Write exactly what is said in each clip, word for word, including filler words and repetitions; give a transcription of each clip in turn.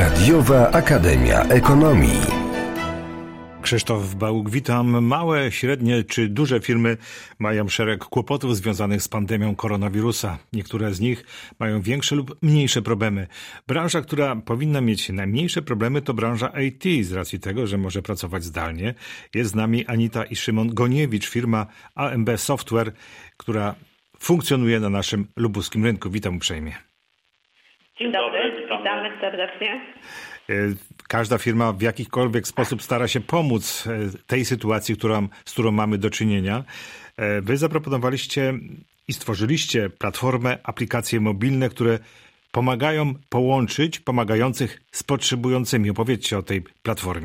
Radiowa Akademia Ekonomii. Krzysztof Bałuk, witam. Małe, średnie czy duże firmy mają szereg kłopotów związanych z pandemią koronawirusa. Niektóre z nich mają większe lub mniejsze problemy. Branża, która powinna mieć najmniejsze problemy, to branża I T, z racji tego, że może pracować zdalnie. Jest z nami Anita i Szymon Goniewicz, firma A M B Software, która funkcjonuje na naszym lubuskim rynku. Witam uprzejmie. Dzień dobry, witamy serdecznie. Każda firma w jakikolwiek sposób stara się pomóc tej sytuacji, którą, z którą mamy do czynienia. Wy zaproponowaliście i stworzyliście platformę, aplikacje mobilne, które pomagają połączyć pomagających z potrzebującymi. Opowiedzcie o tej platformie.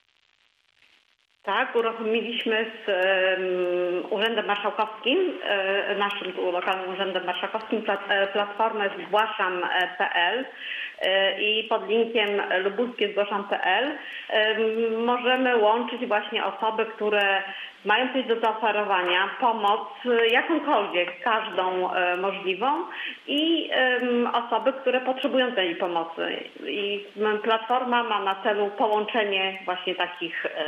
Tak, uruchomiliśmy z um, Urzędem Marszałkowskim, e, naszym tu lokalnym Urzędem Marszałkowskim, plat, e, platformę zgłaszam kropka p l e, i pod linkiem lubuskie zgłaszam kropka p l e, możemy łączyć właśnie osoby, które mają coś do zaoferowania, pomoc jakąkolwiek, każdą e, możliwą i e, osoby, które potrzebują tej pomocy. I platforma ma na celu połączenie właśnie takich, e,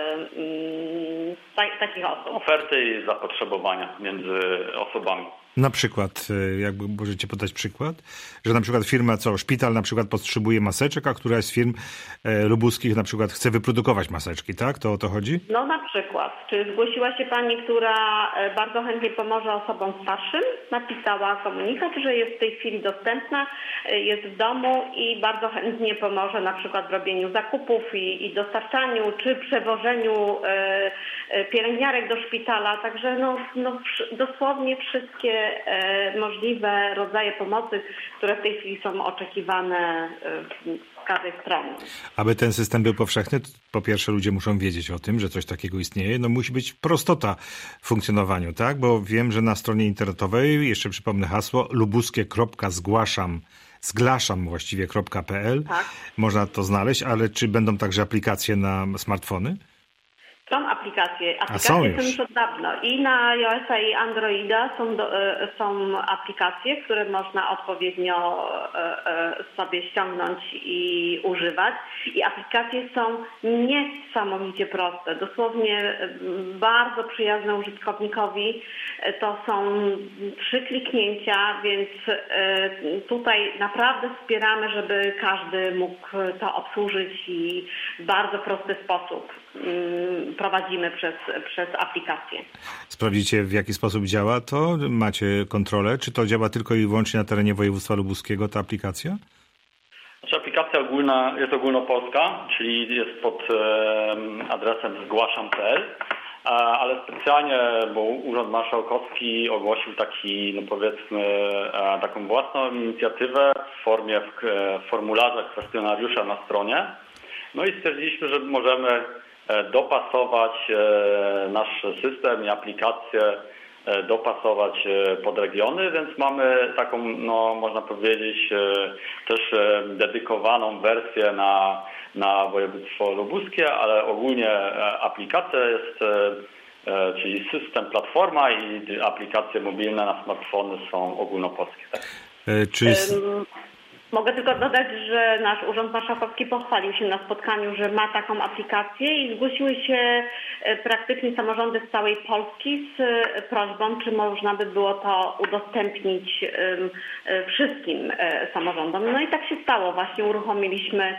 ta, takich osób. Oferty i zapotrzebowania między osobami. Na przykład, jakby możecie podać przykład, że na przykład firma, co, szpital na przykład potrzebuje maseczek, a któraś z firm e, lubuskich na przykład chce wyprodukować maseczki, tak? To o to chodzi? No na przykład. Czy zgłosiła się pani, która bardzo chętnie pomoże osobom starszym? Napisała komunikat, że jest w tej chwili dostępna, jest w domu i bardzo chętnie pomoże na przykład w robieniu zakupów i, i dostarczaniu, czy przewożeniu e, e, pielęgniarek do szpitala. Także no, no dosłownie wszystkie E, możliwe rodzaje pomocy, które w tej chwili są oczekiwane z każdej strony. Aby ten system był powszechny, po pierwsze ludzie muszą wiedzieć o tym, że coś takiego istnieje. No musi być prostota w funkcjonowaniu, tak? Bo wiem, że na stronie internetowej, jeszcze przypomnę hasło, lubuskie kropka zgłaszam, zgłaszam właściwie kropka p l. Tak. Można to znaleźć, ale czy będą także aplikacje na smartfony? Są aplikacje. Aplikacje są, są już. już od dawna. I na iOS-a i Androida są, do, są aplikacje, które można odpowiednio sobie ściągnąć i używać. I aplikacje są niesamowicie proste. Dosłownie bardzo przyjazne użytkownikowi. To są trzy kliknięcia, więc tutaj naprawdę wspieramy, żeby każdy mógł to obsłużyć i w bardzo prosty sposób prowadzimy przez, przez aplikację. Sprawdzicie, w jaki sposób działa to? Macie kontrolę? Czy to działa tylko i wyłącznie na terenie województwa lubuskiego, ta aplikacja? Znaczy, aplikacja ogólna jest ogólnopolska, czyli jest pod e, adresem zgłaszam kropka p l, ale specjalnie, bo Urząd Marszałkowski ogłosił taki, no powiedzmy, e, taką własną inicjatywę w formie w, w formularza kwestionariusza na stronie. No i stwierdziliśmy, że możemy dopasować nasz system i aplikację, dopasować pod regiony, więc mamy taką, no można powiedzieć, też dedykowaną wersję na, na województwo lubuskie, ale ogólnie aplikacja jest, czyli system, platforma i aplikacje mobilne na smartfony są ogólnopolskie. Tak? Czy jest... Mogę tylko dodać, że nasz Urząd Marszałkowski pochwalił się na spotkaniu, że ma taką aplikację i zgłosiły się praktycznie samorządy z całej Polski z prośbą, czy można by było to udostępnić wszystkim samorządom. No i tak się stało. Właśnie uruchomiliśmy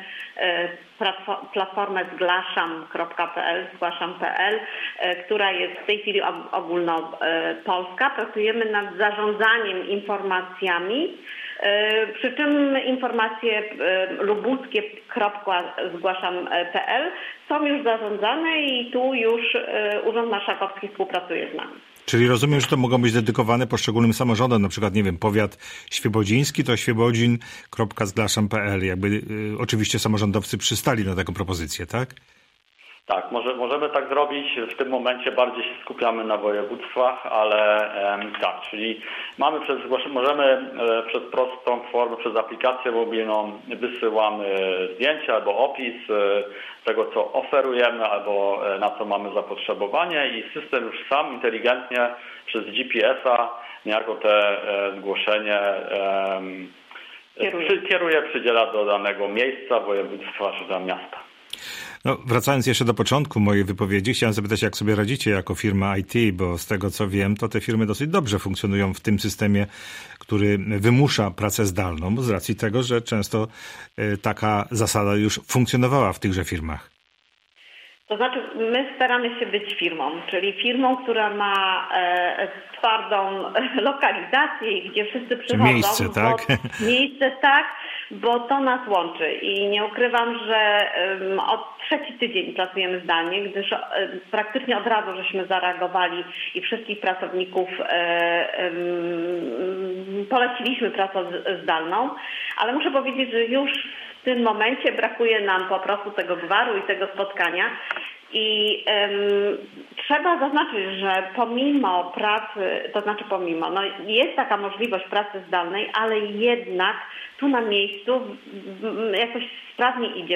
platformę zgłaszam kropka p l, zgłaszam kropka p l, która jest w tej chwili ogólnopolska. Pracujemy nad zarządzaniem informacjami, przy czym informacje lubuskie kropka zgłaszam kropka p l są już zarządzane i tu już Urząd Marszałkowski współpracuje z nami. Czyli rozumiem, że to mogą być dedykowane poszczególnym samorządom, na przykład, nie wiem, powiat świebodziński to świebodzin kropka zgłaszam kropka p l. Jakby y, oczywiście samorządowcy przystali na taką propozycję, tak? Tak, może, możemy tak zrobić. W tym momencie bardziej się skupiamy na województwach, ale em, tak, czyli mamy przez, możemy e, przez prostą formę, przez aplikację mobilną wysyłamy zdjęcia albo opis e, tego, co oferujemy albo e, na co mamy zapotrzebowanie i system już sam inteligentnie przez G P S a niejako te e, zgłoszenie e, Kieruje. Przy, kieruje, przydziela do danego miejsca, województwa czy tam miasta. No, wracając jeszcze do początku mojej wypowiedzi, chciałem zapytać, jak sobie radzicie jako firma I T, bo z tego co wiem, to te firmy dosyć dobrze funkcjonują w tym systemie, który wymusza pracę zdalną, z racji tego, że często y, taka zasada już funkcjonowała w tychże firmach. To znaczy, my staramy się być firmą, czyli firmą, która ma e, twardą lokalizację, gdzie wszyscy przychodzą. Miejsce, tak? Bo, miejsce, tak, bo to nas łączy i nie ukrywam, że um, od trzeci tydzień pracujemy zdalnie, gdyż e, praktycznie od razu żeśmy zareagowali i wszystkich pracowników e, e, poleciliśmy pracę zdalną, ale muszę powiedzieć, że już w tym momencie brakuje nam po prostu tego gwaru i tego spotkania i um, trzeba zaznaczyć, że pomimo pracy, to znaczy pomimo, no jest taka możliwość pracy zdalnej, ale jednak tu na miejscu jakoś sprawnie idzie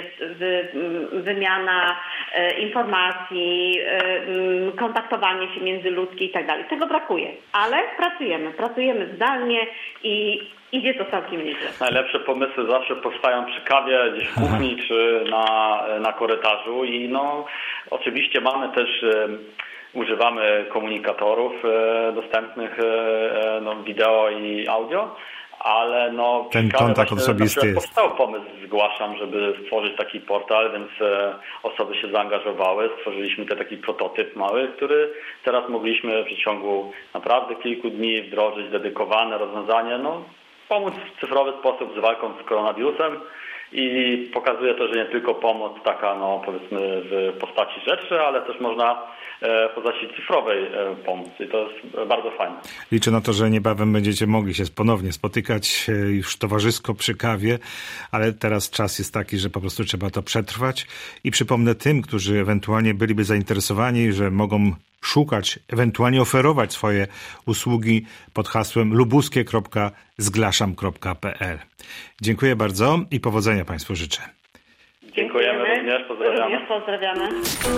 wymiana e, informacji, e, kontaktowanie się międzyludzkie i tak dalej. Tego brakuje, ale pracujemy, pracujemy zdalnie i idzie to całkiem nieźle. Najlepsze pomysły zawsze powstają przy kawie, gdzieś w kuchni czy na, na korytarzu i no oczywiście mamy też, e, używamy komunikatorów e, dostępnych e, no, wideo i audio, ale no ten kontakt osobisty jest. Powstał pomysł, zgłaszam, żeby stworzyć taki portal, więc e, osoby się zaangażowały, stworzyliśmy te taki prototyp mały, który teraz mogliśmy w przeciągu naprawdę kilku dni wdrożyć, dedykowane rozwiązanie, no pomóc w cyfrowy sposób z walką z koronawirusem i pokazuje to, że nie tylko pomoc taka, no powiedzmy w postaci rzeczy, ale też można w postaci cyfrowej pomóc i to jest bardzo fajne. Liczę na to, że niebawem będziecie mogli się ponownie spotykać już towarzysko przy kawie, ale teraz czas jest taki, że po prostu trzeba to przetrwać i przypomnę tym, którzy ewentualnie byliby zainteresowani, że mogą szukać, ewentualnie oferować swoje usługi pod hasłem lubuskie kropka zgłaszam kropka p l. Dziękuję bardzo i powodzenia Państwu życzę. Dziękujemy, Dziękujemy. również, pozdrawiamy. Również pozdrawiamy.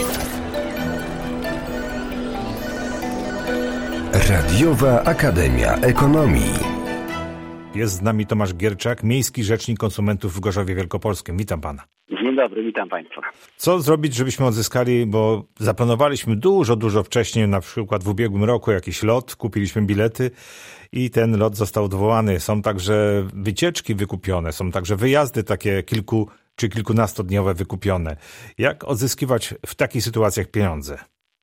Radiowa Akademia Ekonomii. Jest z nami Tomasz Gierczak, Miejski Rzecznik Konsumentów w Gorzowie Wielkopolskim. Witam Pana. Dzień dobry, witam Państwa. Co zrobić, żebyśmy odzyskali, bo zaplanowaliśmy dużo, dużo wcześniej, na przykład w ubiegłym roku jakiś lot, kupiliśmy bilety i ten lot został odwołany. Są także wycieczki wykupione, są także wyjazdy takie kilku czy kilkunastodniowe wykupione. Jak odzyskiwać w takich sytuacjach pieniądze?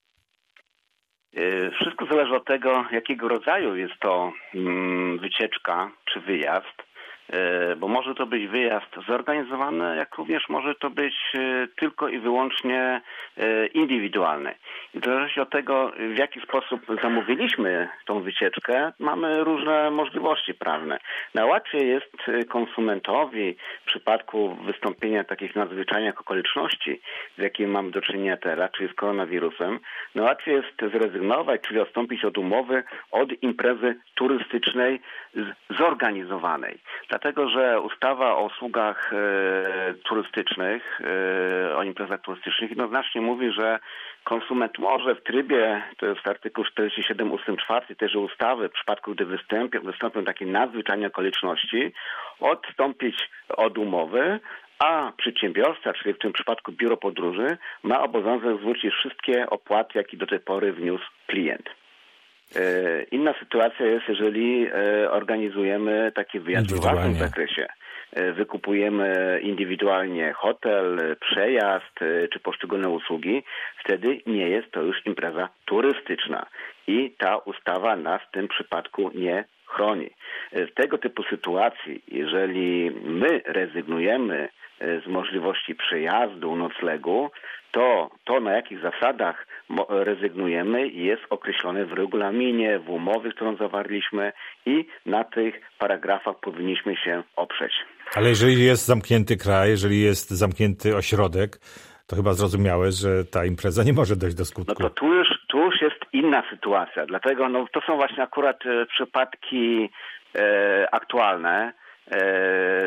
Wszystko zależy od tego, jakiego rodzaju jest to wycieczka czy wyjazd, bo może to być wyjazd zorganizowany, jak również może to być tylko i wyłącznie indywidualny. I w zależności od tego, w jaki sposób zamówiliśmy tą wycieczkę, mamy różne możliwości prawne. Najłatwiej jest konsumentowi w przypadku wystąpienia takich nadzwyczajnych okoliczności, z jakimi mamy do czynienia teraz, czyli z koronawirusem, najłatwiej jest zrezygnować, czyli odstąpić od umowy od imprezy turystycznej zorganizowanej. Dlatego, że ustawa o usługach e, turystycznych, e, o imprezach turystycznych jednoznacznie mówi, że konsument może w trybie, to jest artykuł czterdzieści siedem ustęp czwarty tejże ustawy, w przypadku gdy wystąpią, wystąpią takie nadzwyczajne okoliczności, odstąpić od umowy, a przedsiębiorca, czyli w tym przypadku biuro podróży, ma obowiązek zwrócić wszystkie opłaty, jakie do tej pory wniósł klient. Inna sytuacja jest, jeżeli organizujemy taki wyjazd w własnym zakresie. Wykupujemy indywidualnie hotel, przejazd czy poszczególne usługi, wtedy nie jest to już impreza turystyczna i ta ustawa nas w tym przypadku nie chroni. W tego typu sytuacji, jeżeli my rezygnujemy z możliwości przejazdu, noclegu, to to na jakich zasadach rezygnujemy jest określone w regulaminie, w umowie, którą zawarliśmy i na tych paragrafach powinniśmy się oprzeć. Ale jeżeli jest zamknięty kraj, jeżeli jest zamknięty ośrodek, to chyba zrozumiałe, że ta impreza nie może dojść do skutku. No to tu już, tu już jest inna sytuacja, dlatego no, to są właśnie akurat e, przypadki e, aktualne.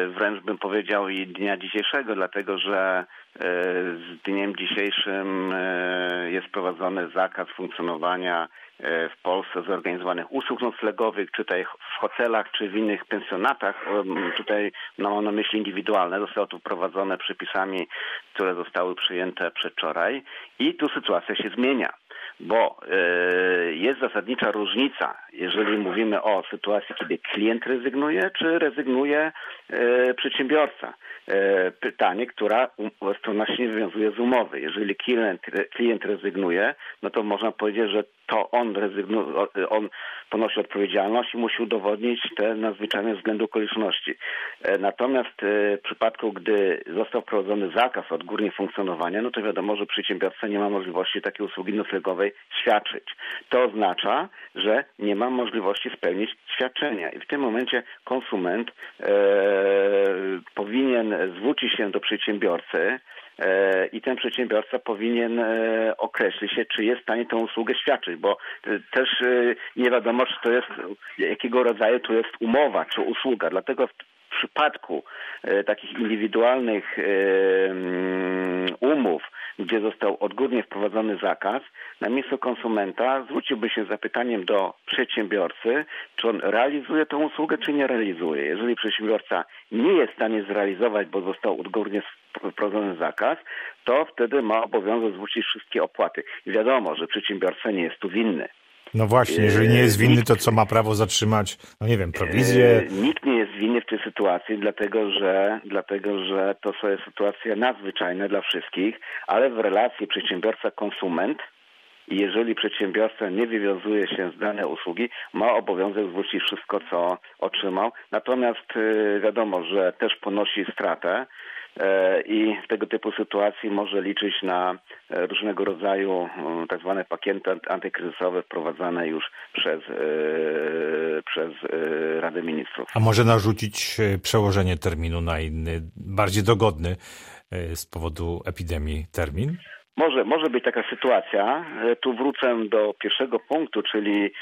wręcz bym powiedział i dnia dzisiejszego, dlatego że z dniem dzisiejszym jest wprowadzony zakaz funkcjonowania w Polsce zorganizowanych usług noclegowych, czy tutaj w hotelach, czy w innych pensjonatach. Tutaj no, mam na myśli indywidualne. Zostało to wprowadzone przepisami, które zostały przyjęte przedwczoraj i tu sytuacja się zmienia. Bo y, jest zasadnicza różnica, jeżeli mówimy o sytuacji, kiedy klient rezygnuje, czy rezygnuje y, przedsiębiorca. Y, pytanie, która strona się nie wywiązuje z umowy. Jeżeli klient, klient rezygnuje, no to można powiedzieć, że to on rezygnuje, on ponosi odpowiedzialność i musi udowodnić te nadzwyczajne względy okoliczności. Natomiast w przypadku, gdy został wprowadzony zakaz odgórnie funkcjonowania, no to wiadomo, że przedsiębiorca nie ma możliwości takiej usługi noclegowej świadczyć. To oznacza, że nie ma możliwości spełnić świadczenia i w tym momencie konsument e, powinien zwrócić się do przedsiębiorcy i ten przedsiębiorca powinien określić się, czy jest w stanie tę usługę świadczyć, bo też nie wiadomo, czy to jest, jakiego rodzaju to jest umowa, czy usługa. Dlatego w przypadku takich indywidualnych umów, gdzie został odgórnie wprowadzony zakaz, na miejscu konsumenta zwróciłby się z zapytaniem do przedsiębiorcy, czy on realizuje tę usługę, czy nie realizuje. Jeżeli przedsiębiorca nie jest w stanie zrealizować, bo został odgórnie wprowadzony zakaz, to wtedy ma obowiązek zwrócić wszystkie opłaty. I wiadomo, że przedsiębiorca nie jest tu winny. No właśnie, jeżeli nie jest winny, to co ma prawo zatrzymać, no nie wiem, prowizję? Nikt nie jest winny w tej sytuacji, dlatego że, dlatego, że to są sytuacje nadzwyczajne dla wszystkich, ale w relacji przedsiębiorca-konsument, jeżeli przedsiębiorca nie wywiązuje się z danej usługi, ma obowiązek zwrócić wszystko, co otrzymał. Natomiast wiadomo, że też ponosi stratę i w tego typu sytuacji może liczyć na różnego rodzaju tak zwane pakiety antykryzysowe wprowadzane już przez, przez Radę Ministrów. A może narzucić przełożenie terminu na inny, bardziej dogodny z powodu epidemii termin? Może, może być taka sytuacja. Tu wrócę do pierwszego punktu, czyli e,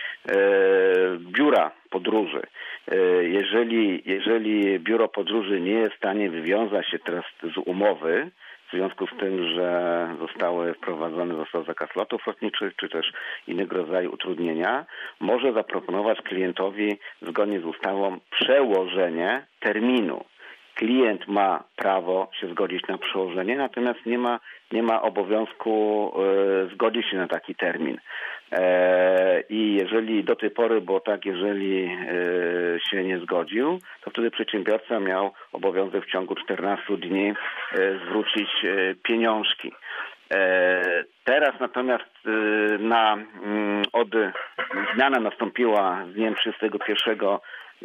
biura podróży. E, jeżeli, jeżeli biuro podróży nie jest w stanie wywiązać się teraz z umowy, w związku z tym, że zostały wprowadzone, został zakaz lotów lotniczych, czy też innego rodzaju utrudnienia, może zaproponować klientowi zgodnie z ustawą przełożenie terminu. Klient ma prawo się zgodzić na przełożenie, natomiast nie ma, nie ma obowiązku e, zgodzić się na taki termin. E, I jeżeli do tej pory było tak, jeżeli e, się nie zgodził, to wtedy przedsiębiorca miał obowiązek w ciągu czternastu dni e, zwrócić e, pieniążki. E, teraz natomiast e, na, m, od zmiana nastąpiła z dniem trzydziestego pierwszego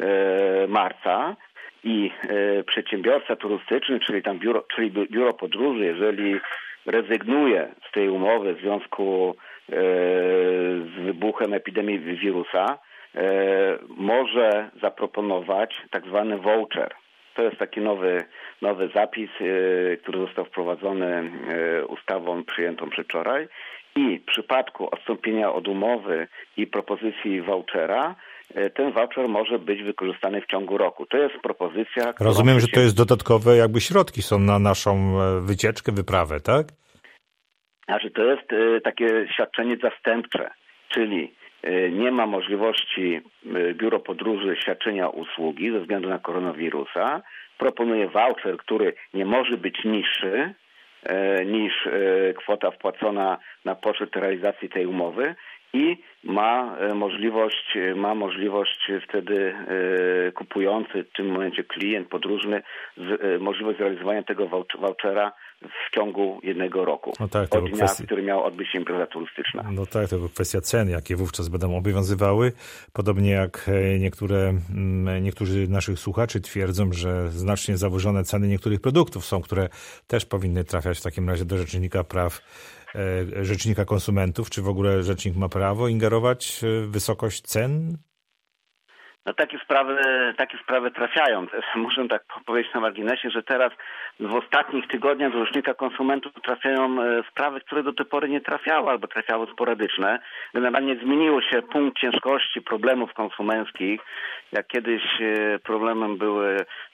marca. I e, przedsiębiorca turystyczny, czyli tam biuro, czyli biuro podróży, jeżeli rezygnuje z tej umowy w związku e, z wybuchem epidemii wirusa, e, może zaproponować tak zwany voucher. To jest taki nowy, nowy zapis, e, który został wprowadzony e, ustawą przyjętą przedwczoraj i w przypadku odstąpienia od umowy i propozycji vouchera ten voucher może być wykorzystany w ciągu roku. To jest propozycja... Rozumiem, że to jest dodatkowe jakby środki są na naszą wycieczkę, wyprawę, tak? Znaczy to jest takie świadczenie zastępcze, czyli nie ma możliwości biuro podróży świadczenia usługi ze względu na koronawirusa. Proponuje voucher, który nie może być niższy niż kwota wpłacona na poczet realizacji tej umowy i ma możliwość, ma możliwość wtedy kupujący, w tym momencie klient podróżny, możliwość zrealizowania tego vouchera w ciągu jednego roku. No tak, od dnia, kwestia... w którym miała odbyć się impreza turystyczna. No tak, to kwestia cen, jakie wówczas będą obowiązywały. Podobnie jak niektóre, niektórzy naszych słuchaczy twierdzą, że znacznie zawyżone ceny niektórych produktów są, które też powinny trafiać w takim razie do Rzecznika Praw Rzecznika Konsumentów. Czy w ogóle Rzecznik ma prawo ingerować w wysokość cen? No takie sprawy, takie sprawy trafiają. Muszę tak powiedzieć na marginesie, że teraz w ostatnich tygodniach do Rzecznika Konsumentów trafiają sprawy, które do tej pory nie trafiały albo trafiały sporadyczne. Generalnie zmieniło się punkt ciężkości problemów konsumenckich. Jak kiedyś problemem były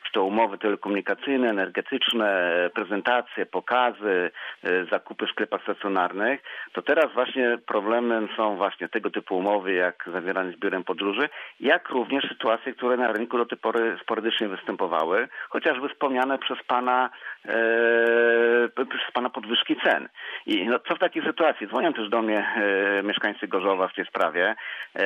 czy to umowy telekomunikacyjne, energetyczne, prezentacje, pokazy, zakupy w sklepach stacjonarnych, to teraz właśnie problemem są właśnie tego typu umowy, jak zawieranie z biurem podróży, jak również sytuacje, które na rynku do tej pory sporadycznie występowały, chociażby wspomniane przez Pana, e, przez pana podwyżki cen. I no, co w takiej sytuacji? Dzwonią też do mnie e, mieszkańcy Gorzowa w tej sprawie. E,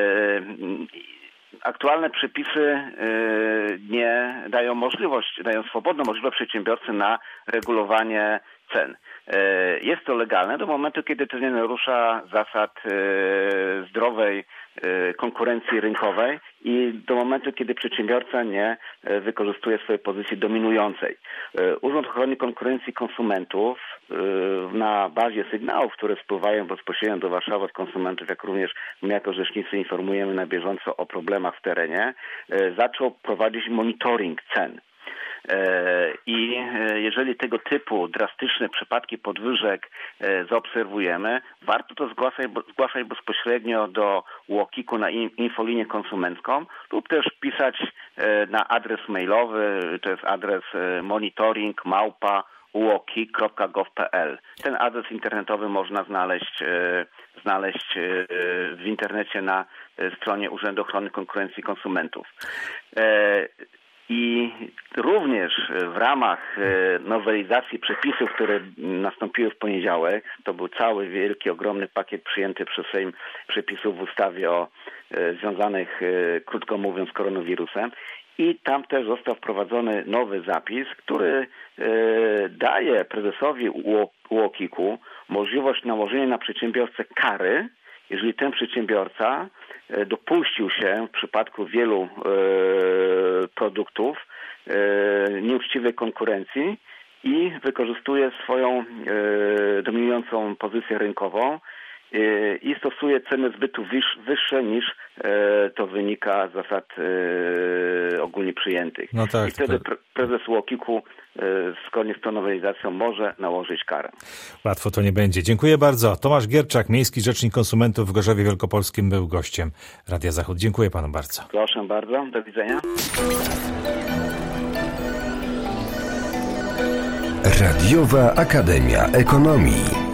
Aktualne przepisy nie dają możliwość, dają swobodną możliwość przedsiębiorcy na regulowanie cen. Jest to legalne do momentu, kiedy to nie narusza zasad zdrowej konkurencji rynkowej i do momentu, kiedy przedsiębiorca nie wykorzystuje swojej pozycji dominującej. Urząd Ochrony Konkurencji i Konsumentów na bazie sygnałów, które spływają bezpośrednio do Warszawy od konsumentów, jak również my jako rzecznicy informujemy na bieżąco o problemach w terenie, zaczął prowadzić monitoring cen. I jeżeli tego typu drastyczne przypadki podwyżek zaobserwujemy, warto to zgłaszać, zgłaszać bezpośrednio do UOKiK-u na infolinię konsumencką lub też pisać na adres mailowy, to jest adres monitoring małpa uokik kropka gov kropka pl. Ten adres internetowy można znaleźć, znaleźć w internecie na stronie Urzędu Ochrony Konkurencji i Konsumentów. I również w ramach nowelizacji przepisów, które nastąpiły w poniedziałek, to był cały wielki, ogromny pakiet przyjęty przez Sejm przepisów w ustawie o związanych, krótko mówiąc, z koronawirusem. I tam też został wprowadzony nowy zapis, który daje prezesowi UOKiK-u możliwość nałożenia na przedsiębiorcę kary, jeżeli ten przedsiębiorca dopuścił się w przypadku wielu e, produktów e, nieuczciwej konkurencji i wykorzystuje swoją e, dominującą pozycję rynkową e, i stosuje ceny zbytu wyż, wyższe niż e, to wynika z zasad e, ogólnie przyjętych. No tak, I wtedy to... prezes UOKiK-u zgodnie z tą nowelizacją może nałożyć karę. Łatwo to nie będzie. Dziękuję bardzo. Tomasz Gierczak, Miejski Rzecznik Konsumentów w Gorzowie Wielkopolskim, był gościem Radia Zachód. Dziękuję panu bardzo. Proszę bardzo. Do widzenia. Radiowa Akademia Ekonomii.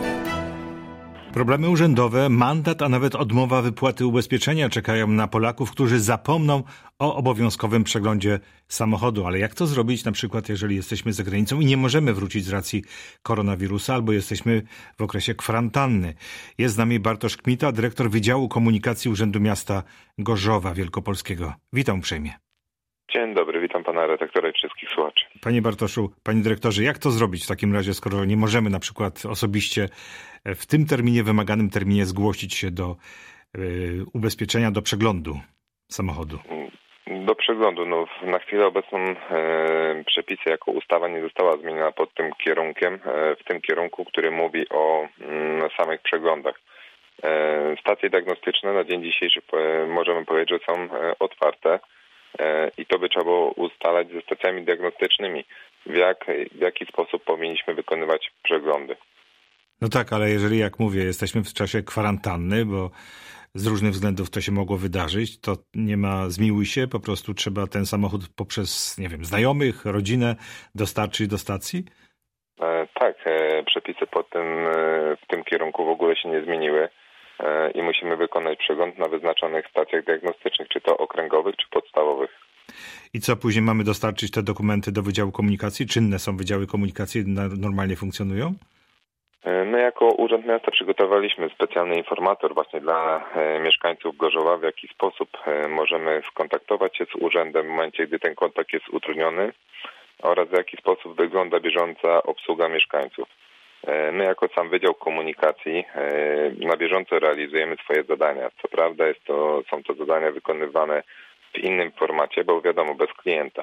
Problemy urzędowe, mandat, a nawet odmowa wypłaty ubezpieczenia czekają na Polaków, którzy zapomną o obowiązkowym przeglądzie samochodu. Ale jak to zrobić, na przykład jeżeli jesteśmy za granicą i nie możemy wrócić z racji koronawirusa, albo jesteśmy w okresie kwarantanny? Jest z nami Bartosz Kmita, dyrektor Wydziału Komunikacji Urzędu Miasta Gorzowa Wielkopolskiego. Witam uprzejmie. Dzień dobry, witam pana redaktora i wszystkich słuchaczy. Panie Bartoszu, panie dyrektorze, jak to zrobić w takim razie, skoro nie możemy na przykład osobiście w tym terminie, wymaganym terminie zgłosić się do y, ubezpieczenia, do przeglądu samochodu? Do przeglądu. No, na chwilę obecną e, przepisy jako ustawa nie została zmieniona pod tym kierunkiem, e, w tym kierunku, który mówi o m, samych przeglądach. E, stacje diagnostyczne na dzień dzisiejszy e, możemy powiedzieć, że są e, otwarte. I to by trzeba było ustalać ze stacjami diagnostycznymi, w, jak, w jaki sposób powinniśmy wykonywać przeglądy. No tak, ale jeżeli, jak mówię, jesteśmy w czasie kwarantanny, bo z różnych względów to się mogło wydarzyć, to nie ma zmiłuj się, po prostu trzeba ten samochód poprzez, nie wiem, znajomych, rodzinę dostarczyć do stacji? E, tak, e, przepisy pod tym, e, w tym kierunku w ogóle się nie zmieniły. I musimy wykonać przegląd na wyznaczonych stacjach diagnostycznych, czy to okręgowych, czy podstawowych. I co, później mamy dostarczyć te dokumenty do Wydziału Komunikacji? Czynne są Wydziały Komunikacji, normalnie funkcjonują? My jako Urząd Miasta przygotowaliśmy specjalny informator właśnie dla mieszkańców Gorzowa, w jaki sposób możemy skontaktować się z urzędem w momencie, gdy ten kontakt jest utrudniony oraz w jaki sposób wygląda bieżąca obsługa mieszkańców. My jako sam Wydział Komunikacji na bieżąco realizujemy swoje zadania. Co prawda jest to, są to zadania wykonywane w innym formacie, bo wiadomo, bez klienta.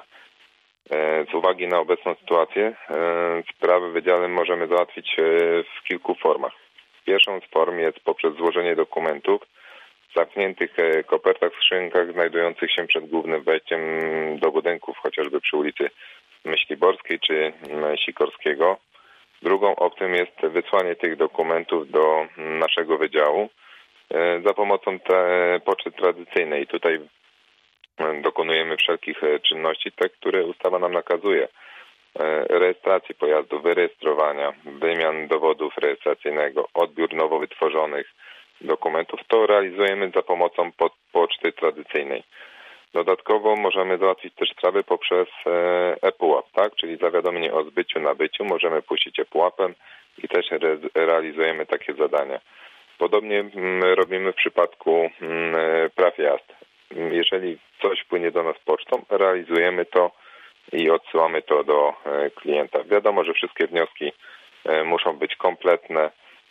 Z uwagi na obecną sytuację sprawy wydziałem możemy załatwić w kilku formach. Pierwszą z form jest poprzez złożenie dokumentów w zamkniętych kopertach, w skrzynkach znajdujących się przed głównym wejściem do budynków, chociażby przy ulicy Myśliborskiej czy Sikorskiego. Drugą opcją jest wysłanie tych dokumentów do naszego wydziału za pomocą te poczty tradycyjnej. Tutaj dokonujemy wszelkich czynności, te, które ustawa nam nakazuje. Rejestracji pojazdu, wyrejestrowania, wymian dowodów rejestracyjnego, odbiór nowo wytworzonych dokumentów, to realizujemy za pomocą poczty tradycyjnej. Dodatkowo możemy załatwić też sprawy poprzez ePUAP, tak? Czyli zawiadomienie o zbyciu, nabyciu, możemy puścić ePUAP-em i też re realizujemy takie zadania. Podobnie robimy w przypadku praw jazdy. Jeżeli coś płynie do nas pocztą, realizujemy to i odsyłamy to do klienta. Wiadomo, że wszystkie wnioski muszą być kompletne,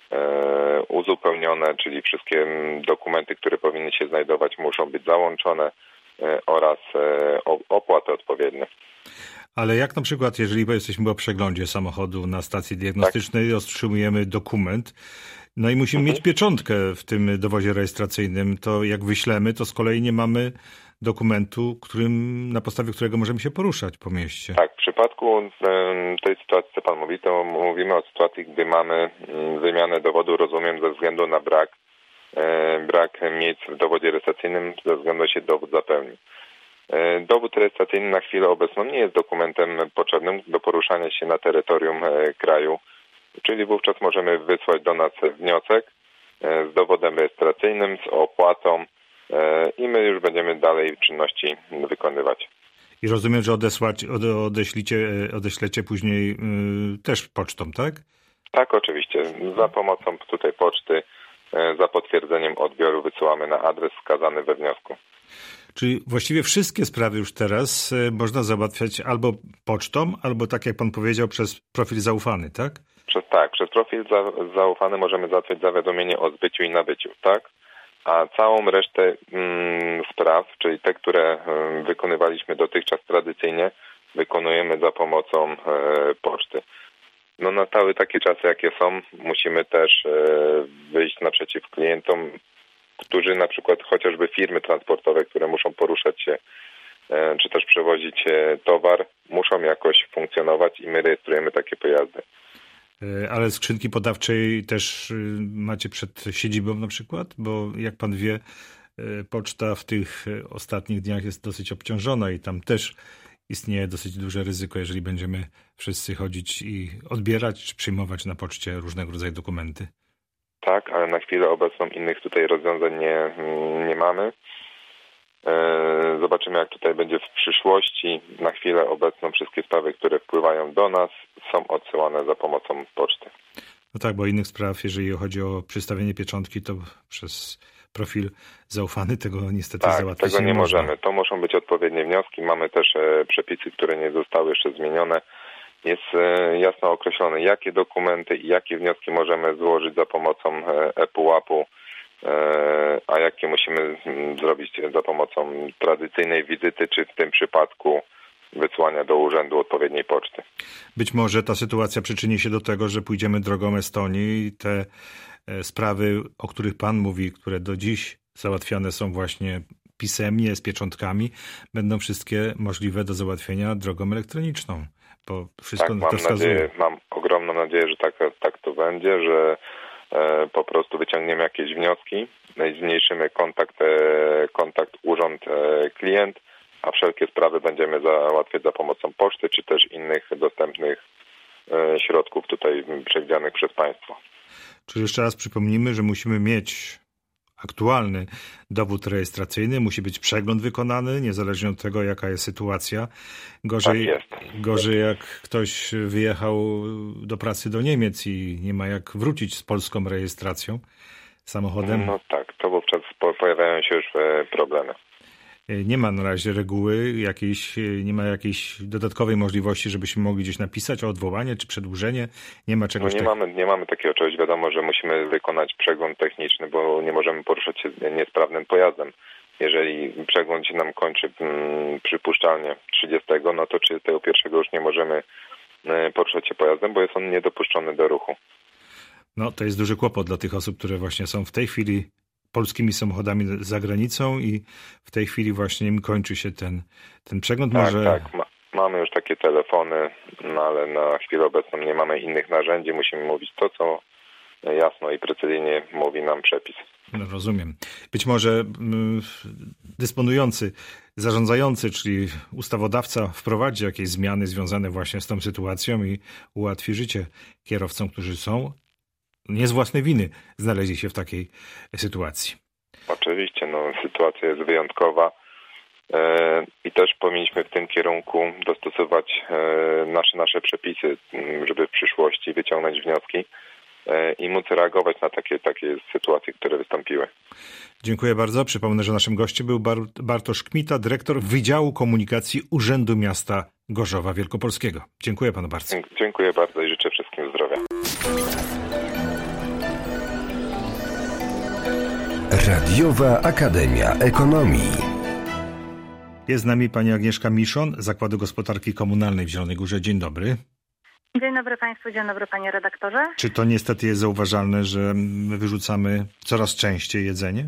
uzupełnione, czyli wszystkie dokumenty, które powinny się znajdować, muszą być załączone oraz opłaty odpowiednie. Ale jak na przykład, jeżeli jesteśmy po przeglądzie samochodu na stacji diagnostycznej, tak, otrzymujemy dokument, no i musimy mhm. mieć pieczątkę w tym dowodzie rejestracyjnym, to jak wyślemy, to z kolei nie mamy dokumentu, którym, na podstawie którego możemy się poruszać po mieście. Tak, w przypadku tej sytuacji, co pan mówi, to mówimy o sytuacji, gdy mamy wymianę dowodu, rozumiem, ze względu na brak, brak miejsc w dowodzie rejestracyjnym, ze względu na się dowód zapełnił. Dowód rejestracyjny na chwilę obecną nie jest dokumentem potrzebnym do poruszania się na terytorium kraju, czyli wówczas możemy wysłać do nas wniosek z dowodem rejestracyjnym, z opłatą i my już będziemy dalej czynności wykonywać. I rozumiem, że odesłać, odeślicie, odeślecie później yy, też pocztą, tak? Tak, oczywiście. Za pomocą tutaj poczty, za potwierdzeniem odbioru wysyłamy na adres wskazany we wniosku. Czyli właściwie wszystkie sprawy już teraz można załatwiać albo pocztą, albo tak jak pan powiedział, przez profil zaufany, tak? Przez, tak, przez profil za, zaufany możemy załatwić zawiadomienie o zbyciu i nabyciu, tak? A całą resztę mm, spraw, czyli te, które y, wykonywaliśmy dotychczas tradycyjnie, wykonujemy za pomocą y, poczty. No na stały takie czasy, jakie są, musimy też y, wyjść naprzeciw klientom, którzy na przykład chociażby firmy transportowe, które muszą poruszać się y, czy też przewozić y, towar, muszą jakoś funkcjonować i my rejestrujemy takie pojazdy. Ale skrzynki podawczej też macie przed siedzibą na przykład? Bo jak pan wie, poczta w tych ostatnich dniach jest dosyć obciążona i tam też istnieje dosyć duże ryzyko, jeżeli będziemy wszyscy chodzić i odbierać czy przyjmować na poczcie różnego rodzaju dokumenty. Tak, ale na chwilę obecną innych tutaj rozwiązań nie, nie mamy. Zobaczymy, jak tutaj będzie w przyszłości. Na chwilę obecną wszystkie sprawy, które wpływają do nas, są odsyłane za pomocą poczty. No tak, bo innych spraw, jeżeli chodzi o przystawienie pieczątki, to przez profil zaufany tego niestety tak, załatwić tego nie, nie możemy. Można. To muszą być odpowiednie wnioski. Mamy też e, przepisy, które nie zostały jeszcze zmienione. Jest e, jasno określone, jakie dokumenty i jakie wnioski możemy złożyć za pomocą e, ePUAP-u, a jakie musimy zrobić za pomocą tradycyjnej wizyty, czy w tym przypadku wysłania do urzędu odpowiedniej poczty. Być może ta sytuacja przyczyni się do tego, że pójdziemy drogą Estonii i te sprawy, o których pan mówi, które do dziś załatwiane są właśnie pisemnie, z pieczątkami, będą wszystkie możliwe do załatwienia drogą elektroniczną, bo wszystko tak, na to mam wskazuje. Nadzieję, mam ogromną nadzieję, że tak, tak to będzie, że po prostu wyciągniemy jakieś wnioski, zmniejszymy kontakt, kontakt urząd-klient, a wszelkie sprawy będziemy załatwiać za pomocą poczty, czy też innych dostępnych środków tutaj przewidzianych przez państwo. Czyli jeszcze raz przypomnijmy, że musimy mieć aktualny dowód rejestracyjny, musi być przegląd wykonany, niezależnie od tego, jaka jest sytuacja. Gorzej, tak jest. gorzej jak ktoś wyjechał do pracy do Niemiec i nie ma jak wrócić z polską rejestracją samochodem. No tak, to wówczas pojawiają się już problemy. Nie ma na razie reguły jakiejś, nie ma jakiejś dodatkowej możliwości, żebyśmy mogli gdzieś napisać o odwołanie czy przedłużenie. Nie ma czegoś no nie, tak... mamy, nie mamy takiego czegoś. Wiadomo, że musimy wykonać przegląd techniczny, bo nie możemy poruszać się niesprawnym pojazdem. Jeżeli przegląd się nam kończy hmm, przypuszczalnie trzydziestego, no to trzydziestego pierwszego już nie możemy poruszać się pojazdem, bo jest on niedopuszczony do ruchu. No to jest duży kłopot dla tych osób, które właśnie są w tej chwili polskimi samochodami za granicą i w tej chwili właśnie im kończy się ten, ten przegląd. Tak, Może... tak. Ma, mamy już takie telefony, no ale na chwilę obecną nie mamy innych narzędzi. Musimy mówić to, co jasno i precyzyjnie mówi nam przepis. No, rozumiem. Być może mm, dysponujący zarządzający, czyli ustawodawca, wprowadzi jakieś zmiany związane właśnie z tą sytuacją i ułatwi życie kierowcom, którzy są nie z własnej winy znaleźli się w takiej sytuacji. Oczywiście, no, sytuacja jest wyjątkowa e, i też powinniśmy w tym kierunku dostosować e, nasze, nasze przepisy, żeby w przyszłości wyciągnąć wnioski e, i móc reagować na takie, takie sytuacje, które wystąpiły. Dziękuję bardzo. Przypomnę, że naszym gościem był Bar- Bartosz Kmita, dyrektor Wydziału Komunikacji Urzędu Miasta Gorzowa Wielkopolskiego. Dziękuję panu bardzo. Dziękuję bardzo i życzę wszystkim zdrowia. Radiowa Akademia Ekonomii. Jest z nami pani Agnieszka Miszon, Zakładu Gospodarki Komunalnej w Zielonej Górze. Dzień dobry. Dzień dobry Państwu, dzień dobry Panie redaktorze. Czy to niestety jest zauważalne, że my wyrzucamy coraz częściej jedzenie?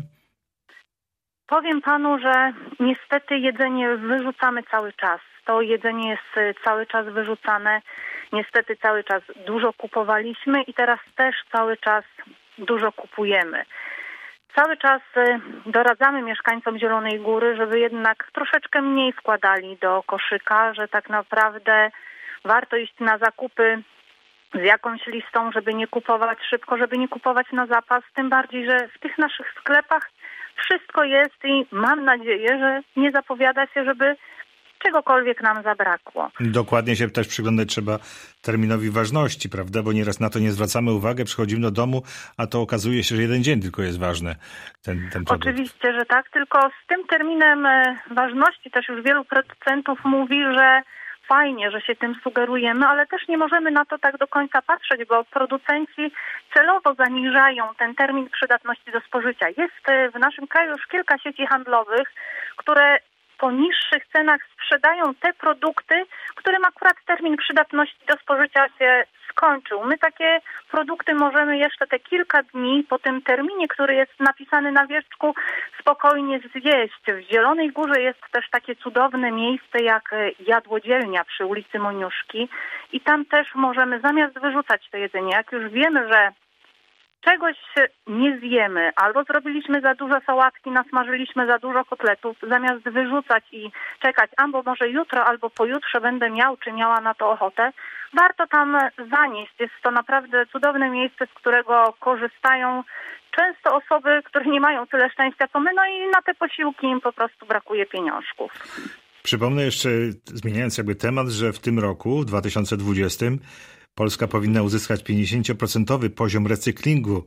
Powiem Panu, że niestety jedzenie wyrzucamy cały czas. To jedzenie jest cały czas wyrzucane. Niestety cały czas dużo kupowaliśmy i teraz też cały czas dużo kupujemy. Cały czas doradzamy mieszkańcom Zielonej Góry, żeby jednak troszeczkę mniej wkładali do koszyka, że tak naprawdę warto iść na zakupy z jakąś listą, żeby nie kupować szybko, żeby nie kupować na zapas. Tym bardziej, że w tych naszych sklepach wszystko jest i mam nadzieję, że nie zapowiada się, żeby czegokolwiek nam zabrakło. Dokładnie się też przyglądać trzeba terminowi ważności, prawda? Bo nieraz na to nie zwracamy uwagi, przychodzimy do domu, a to okazuje się, że jeden dzień tylko jest ważny ten, ten produkt. Oczywiście, że tak, tylko z tym terminem ważności też już wielu producentów mówi, że fajnie, że się tym sugerujemy, ale też nie możemy na to tak do końca patrzeć, bo producenci celowo zaniżają ten termin przydatności do spożycia. Jest w naszym kraju już kilka sieci handlowych, które po niższych cenach sprzedają te produkty, którym akurat termin przydatności do spożycia się skończył. My takie produkty możemy jeszcze te kilka dni po tym terminie, który jest napisany na wieszczku, spokojnie zjeść. W Zielonej Górze jest też takie cudowne miejsce jak jadłodzielnia przy ulicy Moniuszki i tam też możemy zamiast wyrzucać to jedzenie, jak już wiemy, że czegoś nie zjemy, albo zrobiliśmy za dużo sałatki, nasmażyliśmy za dużo kotletów, zamiast wyrzucać i czekać, albo może jutro, albo pojutrze będę miał, czy miała na to ochotę, warto tam zanieść. Jest to naprawdę cudowne miejsce, z którego korzystają często osoby, które nie mają tyle szczęścia co my, no i na te posiłki im po prostu brakuje pieniążków. Przypomnę jeszcze, zmieniając jakby temat, że w tym roku, w dwa tysiące dwudziestym, Polska powinna uzyskać pięćdziesięcioprocentowy poziom recyklingu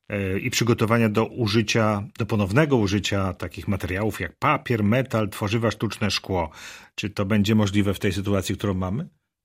i przygotowania do użycia, do ponownego użycia takich materiałów jak papier, metal, tworzywa sztuczne, szkło. Czy to będzie możliwe w tej sytuacji, którą mamy?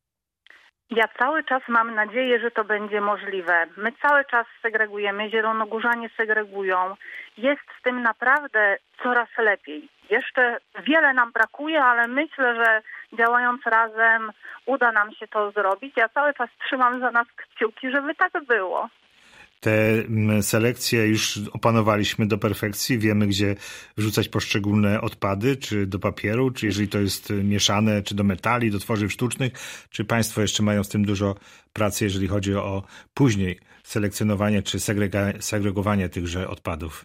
Ja cały czas mam nadzieję, że to będzie możliwe. My cały czas segregujemy, zielonogórzanie segregują. Jest z tym naprawdę coraz lepiej. Jeszcze wiele nam brakuje, ale myślę, że działając razem uda nam się to zrobić. Ja cały czas trzymam za nas kciuki, żeby tak było. Te selekcje już opanowaliśmy do perfekcji. Wiemy, gdzie wrzucać poszczególne odpady, czy do papieru, czy jeżeli to jest mieszane, czy do metali, do tworzyw sztucznych. Czy państwo jeszcze mają z tym dużo pracy, jeżeli chodzi o później selekcjonowanie, czy segrega- segregowanie tychże odpadów?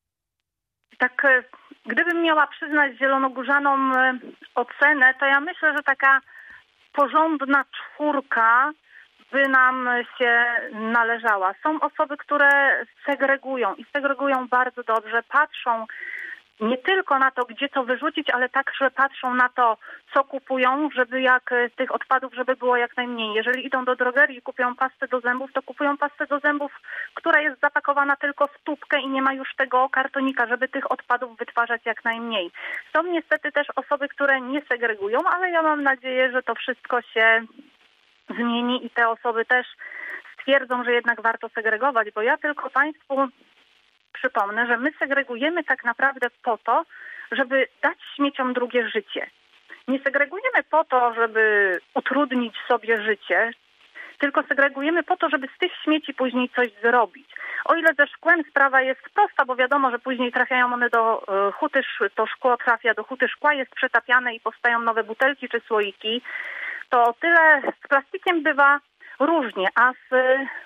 Tak, gdybym miała przyznać zielonogórzanom ocenę, to ja myślę, że taka porządna czwórka by nam się należała. Są osoby, które segregują i segregują bardzo dobrze, patrzą nie tylko na to, gdzie to wyrzucić, ale także patrzą na to, co kupują, żeby jak tych odpadów, żeby było jak najmniej. Jeżeli idą do drogerii i kupią pastę do zębów, to kupują pastę do zębów, która jest zapakowana tylko w tubkę i nie ma już tego kartonika, żeby tych odpadów wytwarzać jak najmniej. Są niestety też osoby, które nie segregują, ale ja mam nadzieję, że to wszystko się zmieni i te osoby też stwierdzą, że jednak warto segregować, bo ja tylko Państwu przypomnę, że my segregujemy tak naprawdę po to, żeby dać śmieciom drugie życie. Nie segregujemy po to, żeby utrudnić sobie życie, tylko segregujemy po to, żeby z tych śmieci później coś zrobić. O ile ze szkłem sprawa jest prosta, bo wiadomo, że później trafiają one do huty, to szkło trafia do huty szkła, jest przetapiane i powstają nowe butelki czy słoiki, to o tyle z plastikiem bywa różnie, a z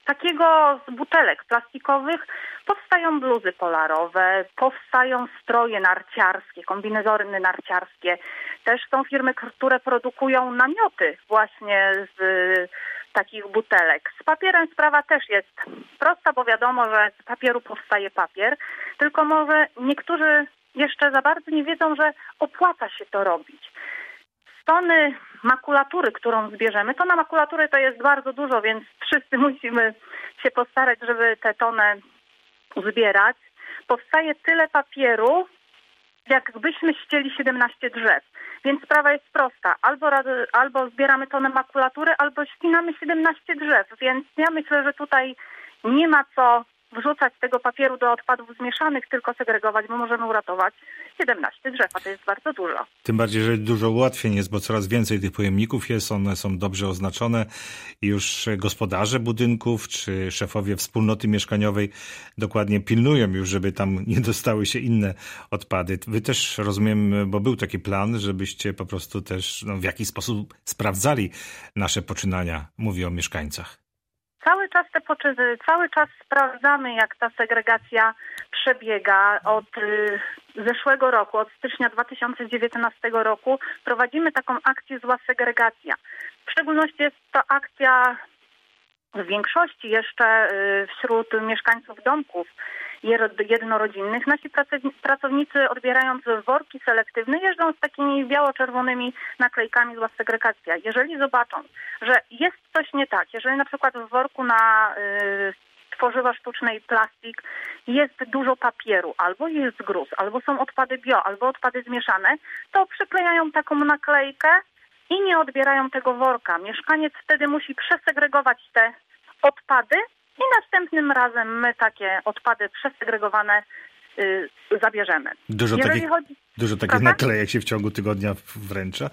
takiego z butelek plastikowych powstają bluzy polarowe, powstają stroje narciarskie, kombinezory narciarskie. Też są firmy, które produkują namioty właśnie z takich butelek. Z papierem sprawa też jest prosta, bo wiadomo, że z papieru powstaje papier, tylko może niektórzy jeszcze za bardzo nie wiedzą, że opłaca się to robić. Z tony makulatury, którą zbierzemy, to na makulaturę to jest bardzo dużo, więc wszyscy musimy się postarać, żeby tę tonę zbierać. Powstaje tyle papieru, jakbyśmy ścieli siedemnaście drzew. Więc sprawa jest prosta. Albo, albo zbieramy tonę makulatury, albo ścinamy siedemnaście drzew. Więc ja myślę, że tutaj nie ma co wrzucać tego papieru do odpadów zmieszanych, tylko segregować, bo możemy uratować siedemnaście drzew, a to jest bardzo dużo. Tym bardziej, że dużo ułatwień jest, bo coraz więcej tych pojemników jest, one są dobrze oznaczone i już gospodarze budynków czy szefowie wspólnoty mieszkaniowej dokładnie pilnują już, żeby tam nie dostały się inne odpady. Wy też, rozumiem, bo był taki plan, żebyście po prostu też no, w jakiś sposób sprawdzali nasze poczynania, mówię o mieszkańcach. Cały czas te poczyny, cały czas sprawdzamy, jak ta segregacja przebiega. Od y, zeszłego roku, od stycznia dwa tysiące dziewiętnastego roku prowadzimy taką akcję Zła segregacja. W szczególności jest to akcja w większości jeszcze y, wśród mieszkańców domków jednorodzinnych. Nasi pracownicy, odbierając worki selektywne, jeżdżą z takimi biało-czerwonymi naklejkami Zła segregacja. Jeżeli zobaczą, że jest coś nie tak, jeżeli na przykład w worku na y, tworzywa sztuczne i plastik jest dużo papieru, albo jest gruz, albo są odpady bio, albo odpady zmieszane, to przyklejają taką naklejkę i nie odbierają tego worka. Mieszkaniec wtedy musi przesegregować te odpady i następnym razem my takie odpady przesegregowane y, zabierzemy. Dużo Jeżeli takich, chodzi... dużo takich naklejek się w ciągu tygodnia wręcza?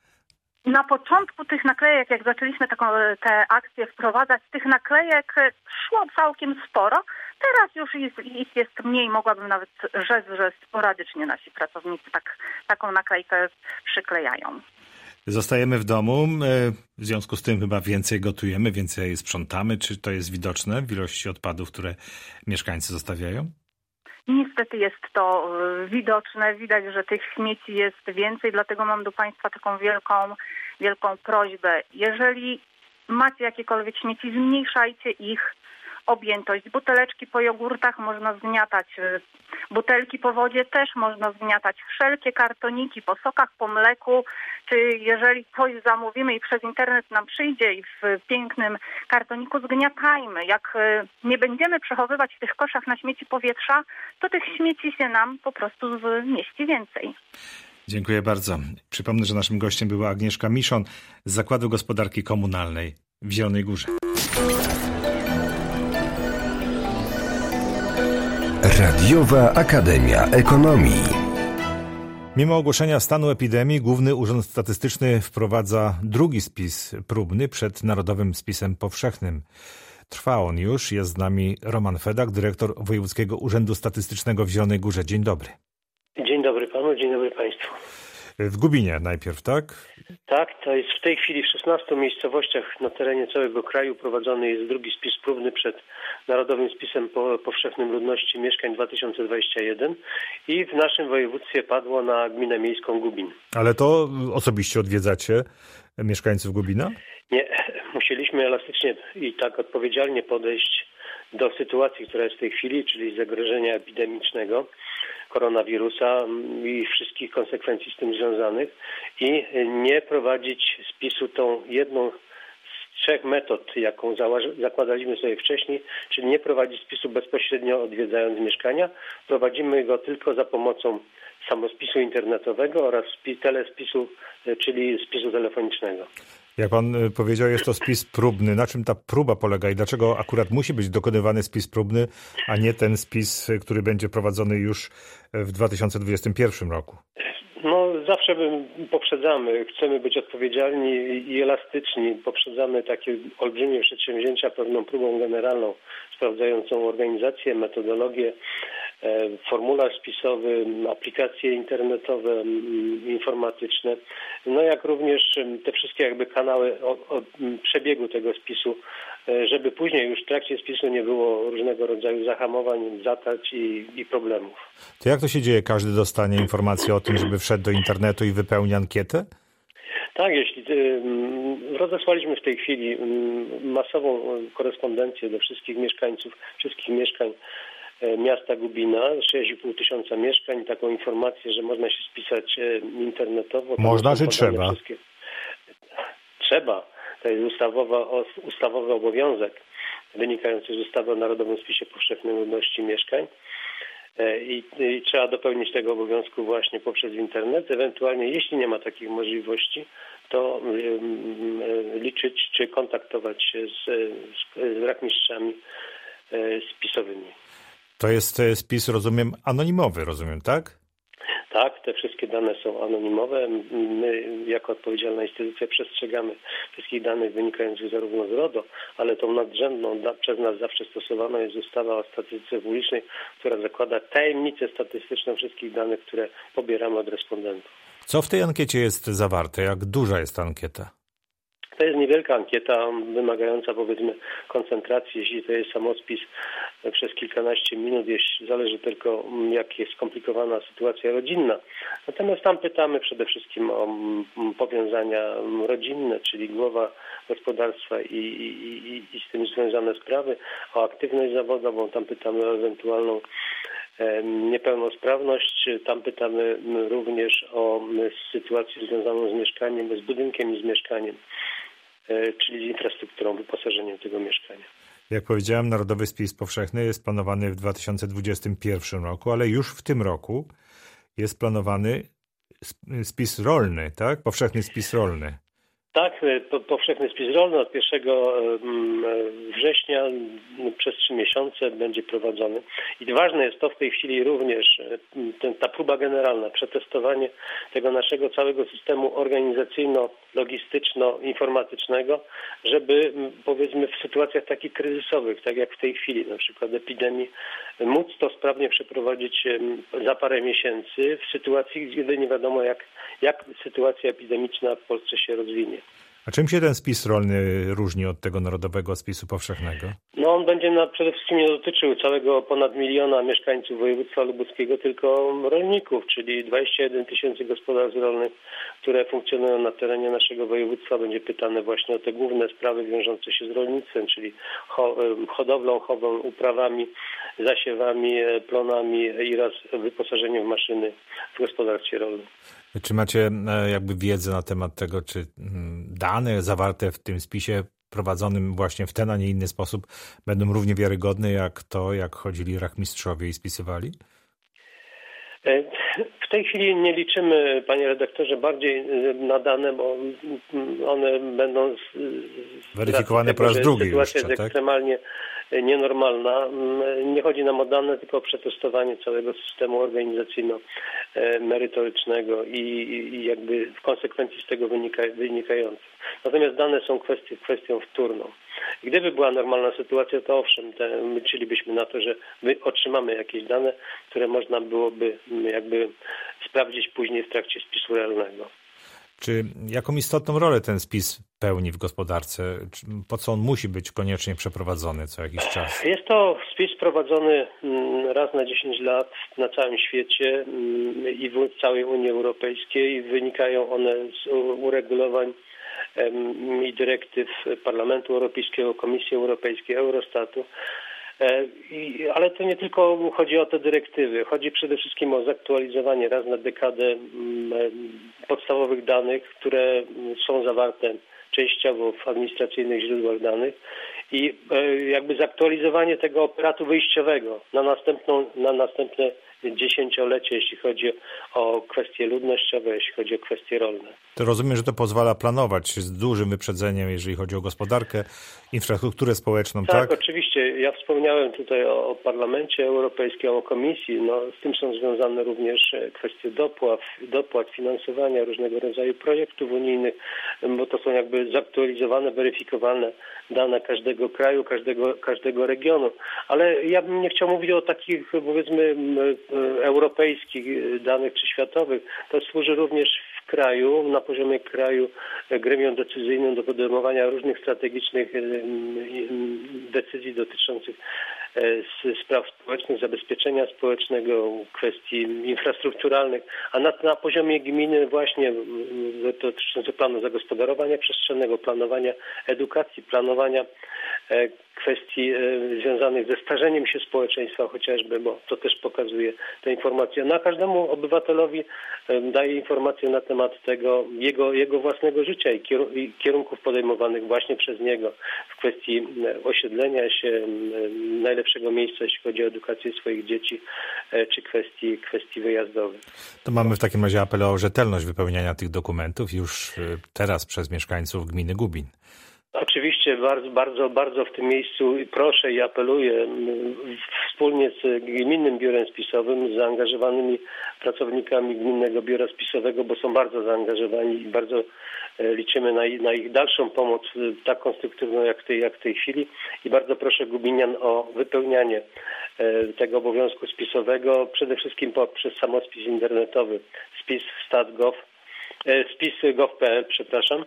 Na początku tych naklejek, jak zaczęliśmy taką tę akcję wprowadzać, tych naklejek szło całkiem sporo. Teraz już jest, ich jest mniej, mogłabym nawet rzec, że sporadycznie nasi pracownicy tak, taką naklejkę przyklejają. Zostajemy w domu, w związku z tym chyba więcej gotujemy, więcej sprzątamy. Czy to jest widoczne w ilości odpadów, które mieszkańcy zostawiają? Niestety jest to widoczne. Widać, że tych śmieci jest więcej, dlatego mam do Państwa taką wielką, wielką prośbę. Jeżeli macie jakiekolwiek śmieci, zmniejszajcie ich objętość. Buteleczki po jogurtach można zgniatać, butelki po wodzie też można zgniatać, wszelkie kartoniki po sokach, po mleku, czy jeżeli coś zamówimy i przez internet nam przyjdzie i w pięknym kartoniku zgniatajmy. Jak nie będziemy przechowywać w tych koszach na śmieci powietrza, to tych śmieci się nam po prostu zmieści więcej. Dziękuję bardzo. Przypomnę, że naszym gościem była Agnieszka Miszon z Zakładu Gospodarki Komunalnej w Zielonej Górze. Radiowa Akademia Ekonomii. Mimo ogłoszenia stanu epidemii, Główny Urząd Statystyczny wprowadza drugi spis próbny przed Narodowym Spisem Powszechnym. Trwa on już. Jest z nami Roman Fedak, dyrektor Wojewódzkiego Urzędu Statystycznego w Zielonej Górze. Dzień dobry. Dzień dobry panu, dzień dobry państwu. W Gubinie najpierw, tak? Tak, to jest w tej chwili w szesnastu miejscowościach na terenie całego kraju prowadzony jest drugi spis próbny przed Narodowym Spisem Powszechnym Ludności Mieszkań dwa tysiące dwudziesty pierwszy i w naszym województwie padło na gminę miejską Gubin. Ale to osobiście odwiedzacie mieszkańców Gubina? Nie, musieliśmy elastycznie i tak odpowiedzialnie podejść do sytuacji, która jest w tej chwili, czyli zagrożenia epidemicznego koronawirusa i wszystkich konsekwencji z tym związanych i nie prowadzić spisu tą jedną z trzech metod, jaką zakładaliśmy sobie wcześniej, czyli nie prowadzić spisu bezpośrednio odwiedzając mieszkania. Prowadzimy go tylko za pomocą samospisu internetowego oraz telespisu, czyli spisu telefonicznego. Jak pan powiedział, jest to spis próbny. Na czym ta próba polega i dlaczego akurat musi być dokonywany spis próbny, a nie ten spis, który będzie prowadzony już w dwa tysiące dwudziestym pierwszym roku? No zawsze poprzedzamy, chcemy być odpowiedzialni i elastyczni. Poprzedzamy takie olbrzymie przedsięwzięcia pewną próbą generalną, sprawdzającą organizację, metodologię formularz spisowy, aplikacje internetowe, informatyczne, no jak również te wszystkie jakby kanały o, o przebiegu tego spisu, żeby później już w trakcie spisu nie było różnego rodzaju zahamowań, zatarć i, i problemów. To jak to się dzieje? Każdy dostanie informację o tym, żeby wszedł do internetu i wypełni ankietę? Tak, jeśli rozesłaliśmy w tej chwili masową korespondencję do wszystkich mieszkańców, wszystkich mieszkań miasta Gubina, sześć i pół tysiąca mieszkań, taką informację, że można się spisać internetowo. Można czy trzeba? Wszystkie... Trzeba. To jest ustawowa, ustawowy obowiązek wynikający z ustawy o Narodowym Spisie Powszechnym Ludności Mieszkań. I, I trzeba dopełnić tego obowiązku właśnie poprzez internet. Ewentualnie, jeśli nie ma takich możliwości, to liczyć czy kontaktować się z, z rachmistrzami spisowymi. To jest spis, rozumiem, anonimowy, rozumiem, tak? Tak, te wszystkie dane są anonimowe. My jako odpowiedzialna instytucja przestrzegamy wszystkich danych wynikających zarówno z RODO, ale tą nadrzędną przez nas zawsze stosowana jest ustawa o statystyce publicznej, która zakłada tajemnicę statystyczną wszystkich danych, które pobieramy od respondentów. Co w tej ankiecie jest zawarte? Jak duża jest ta ankieta? To jest niewielka ankieta, wymagająca powiedzmy koncentracji, jeśli to jest samospis przez kilkanaście minut, jeśli zależy tylko jak jest skomplikowana sytuacja rodzinna. Natomiast tam pytamy przede wszystkim o powiązania rodzinne, czyli głowa gospodarstwa i, i, i, i z tym związane sprawy, o aktywność zawodową, tam pytamy o ewentualną niepełnosprawność, tam pytamy również o sytuację związaną z mieszkaniem, z budynkiem i z mieszkaniem, czyli z infrastrukturą, wyposażeniem tego mieszkania. Jak powiedziałem, Narodowy Spis Powszechny jest planowany w dwa tysiące dwudziestym pierwszym roku, ale już w tym roku jest planowany spis rolny, tak? Powszechny spis rolny. Tak, powszechny spis rolny od pierwszego września przez trzy miesiące będzie prowadzony. I ważne jest to w tej chwili również, ten, ta próba generalna, przetestowanie tego naszego całego systemu organizacyjno-logistyczno-informatycznego, żeby powiedzmy w sytuacjach takich kryzysowych, tak jak w tej chwili, na przykład epidemii, móc to sprawnie przeprowadzić za parę miesięcy w sytuacji, gdy nie wiadomo jak, jak sytuacja epidemiczna w Polsce się rozwinie. A czym się ten spis rolny różni od tego Narodowego Spisu Powszechnego? No on będzie na, przede wszystkim nie dotyczył całego ponad miliona mieszkańców województwa lubuskiego, tylko rolników, czyli dwadzieścia jeden tysięcy gospodarstw rolnych, które funkcjonują na terenie naszego województwa. Będzie pytane właśnie o te główne sprawy wiążące się z rolnictwem, czyli hodowlą, chową, uprawami, zasiewami, plonami i raz wyposażeniem w maszyny w gospodarstwie rolnym. Czy macie jakby wiedzę na temat tego, czy dane zawarte w tym spisie prowadzonym właśnie w ten, a nie inny sposób będą równie wiarygodne jak to, jak chodzili rachmistrzowie i spisywali? W tej chwili nie liczymy, panie redaktorze, bardziej na dane, bo one będą weryfikowane po raz drugi. Sytuacja jeszcze, jest tak? ekstremalnie nienormalna. Nie chodzi nam o dane, tylko o przetestowanie całego systemu organizacyjno-merytorycznego i, i jakby w konsekwencji z tego wynika, wynikających. Natomiast dane są kwestii, kwestią wtórną. Gdyby była normalna sytuacja, to owszem, te, my liczylibyśmy na to, że my otrzymamy jakieś dane, które można byłoby jakby sprawdzić później w trakcie spisu realnego. Czy jaką istotną rolę ten spis pełni w gospodarce? Po co on musi być koniecznie przeprowadzony co jakiś czas? Jest to spis prowadzony raz na dziesięć lat na całym świecie i w całej Unii Europejskiej. Wynikają one z uregulowań i dyrektyw Parlamentu Europejskiego, Komisji Europejskiej, Eurostatu. I, ale to nie tylko chodzi o te dyrektywy. Chodzi przede wszystkim o zaktualizowanie raz na dekadę podstawowych danych, które są zawarte częściowo w administracyjnych źródłach danych i jakby zaktualizowanie tego operatu wyjściowego na następną, na następne dziesięciolecie, jeśli chodzi o kwestie ludnościowe, jeśli chodzi o kwestie rolne. To rozumiem, że to pozwala planować z dużym wyprzedzeniem, jeżeli chodzi o gospodarkę, infrastrukturę społeczną, tak? Tak, oczywiście. Ja wspomniałem tutaj o, o Parlamencie Europejskim, o Komisji. No, z tym są związane również kwestie dopłat, dopłat, finansowania różnego rodzaju projektów unijnych. bo to są jakby zaktualizowane, weryfikowane dane każdego kraju, każdego, każdego regionu. Ale ja bym nie chciał mówić o takich, powiedzmy, europejskich danych czy światowych. To służy również w kraju, na poziomie kraju, gremiom decyzyjnym do podejmowania różnych strategicznych decyzji dotyczących spraw społecznych, zabezpieczenia społecznego, kwestii infrastrukturalnych, a na, na poziomie gminy właśnie dotyczące planu zagospodarowania przestrzennego, planowania edukacji, planowania kwestii związanych ze starzeniem się społeczeństwa chociażby, bo to też pokazuje te informacje. Na każdemu obywatelowi daje informacje na temat tego, jego, jego własnego życia i kierunków podejmowanych właśnie przez niego w kwestii osiedlenia się, najlepszego miejsca, jeśli chodzi o edukację swoich dzieci, czy kwestii, kwestii wyjazdowych. To mamy w takim razie apel o rzetelność wypełniania tych dokumentów już teraz przez mieszkańców gminy Gubin. Oczywiście bardzo, bardzo, bardzo w tym miejscu proszę i apeluję wspólnie z Gminnym Biurem Spisowym, z zaangażowanymi pracownikami Gminnego Biura Spisowego, bo są bardzo zaangażowani i bardzo liczymy na, na ich dalszą pomoc, tak konstruktywną jak w, tej, jak w tej chwili. I bardzo proszę Gubinian o wypełnianie tego obowiązku spisowego, przede wszystkim poprzez samospis internetowy, spis stat kropka gov, spis kropka gov kropka pe el, przepraszam,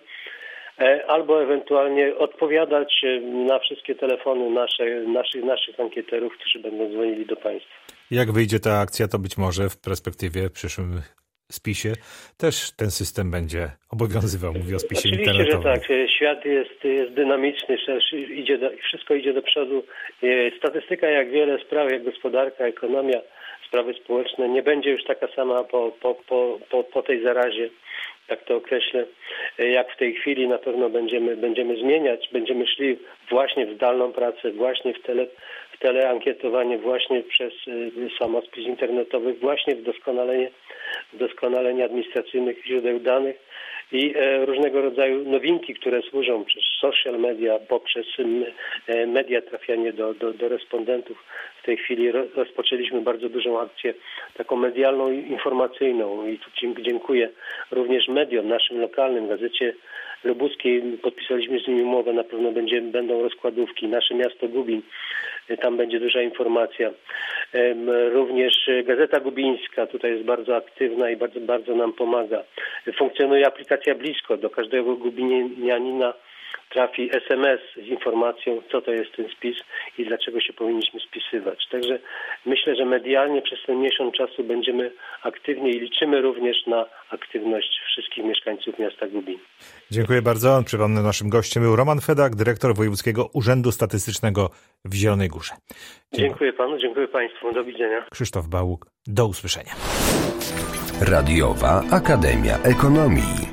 albo ewentualnie odpowiadać na wszystkie telefony nasze, naszych, naszych ankieterów, którzy będą dzwonili do państwa. Jak wyjdzie ta akcja, to być może w perspektywie w przyszłym spisie też ten system będzie obowiązywał, mówię o spisie Oczywiście, internetowym. Oczywiście, że tak. Świat jest, jest dynamiczny, idzie do, wszystko idzie do przodu. Statystyka, jak wiele spraw, jak gospodarka, ekonomia, sprawy społeczne, nie będzie już taka sama po, po, po, po, po tej zarazie, tak to określę, jak w tej chwili. Na pewno będziemy, będziemy zmieniać, będziemy szli właśnie w zdalną pracę, właśnie w, tele, w teleankietowanie, właśnie przez samospis internetowy, właśnie w doskonalenie, w doskonalenie administracyjnych źródeł danych i różnego rodzaju nowinki, które służą przez social media, poprzez media, trafianie do, do, do respondentów. W tej chwili rozpoczęliśmy bardzo dużą akcję taką medialną i informacyjną i tu dziękuję również mediom, naszym lokalnym, Gazecie Lubuskiej. Podpisaliśmy z nimi umowę, na pewno będzie, będą rozkładówki. Nasze miasto Gubin, tam będzie duża informacja. Również Gazeta Gubińska tutaj jest bardzo aktywna i bardzo, bardzo nam pomaga. Funkcjonuje aplikacja Blisko. Do każdego gubinianina trafi es em es z informacją, co to jest ten spis i dlaczego się powinniśmy spisywać. Także myślę, że medialnie przez ten miesiąc czasu będziemy aktywni i liczymy również na aktywność wszystkich mieszkańców miasta Gubin. Dziękuję bardzo. Przypomnę, naszym gościem był Roman Fedak, dyrektor Wojewódzkiego Urzędu Statystycznego w Zielonej Górze. Dziękuję, dziękuję panu, dziękuję państwu. Do widzenia. Krzysztof Bałuk, do usłyszenia. Radiowa Akademia Ekonomii.